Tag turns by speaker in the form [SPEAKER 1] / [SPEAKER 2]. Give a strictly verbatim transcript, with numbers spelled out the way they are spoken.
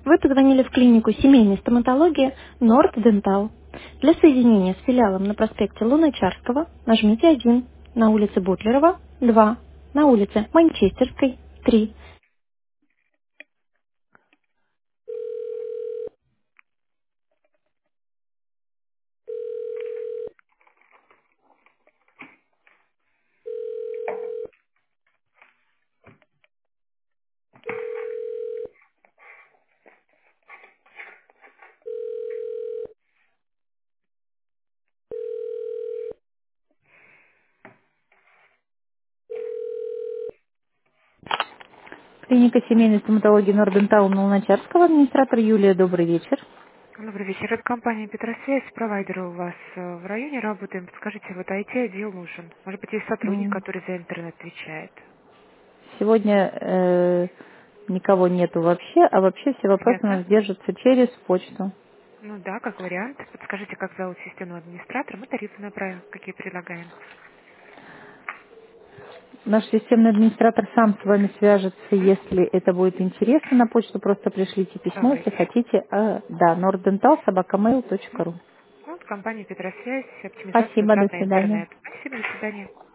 [SPEAKER 1] Вы позвонили в клинику семейной стоматологии Норд Дентал. Для соединения с филиалом на проспекте Луначарского нажмите один, на улице Бутлерова два, на улице Манчестерской три. Клиника семейной стоматологии Норд Дентал на Луначарского, администратор Юлия, добрый вечер.
[SPEAKER 2] Добрый вечер. Это компания Петросвязь. Провайдер у вас э, в районе работаем. Подскажите, вот ай ти-отдел нужен. Может быть, есть сотрудник,
[SPEAKER 1] М,
[SPEAKER 2] который за интернет отвечает?
[SPEAKER 1] Сегодня э, никого нету вообще, а вообще все вопросы у
[SPEAKER 2] Понятно?
[SPEAKER 1] нас держатся через почту.
[SPEAKER 2] Ну да, как вариант. Подскажите, как зовут системного администратора. Мы тарифы направим, какие предлагаем.
[SPEAKER 1] Наш системный администратор сам с вами свяжется, если это будет интересно. На почту просто пришлите письмо, если
[SPEAKER 2] Давайте.
[SPEAKER 1] хотите. А, да, норддентал собака мейл точка ру.
[SPEAKER 2] Вот компания Петросвязь, оптимизация
[SPEAKER 1] Спасибо, до
[SPEAKER 2] затрат на
[SPEAKER 1] свидания.
[SPEAKER 2] интернет. Спасибо, до свидания.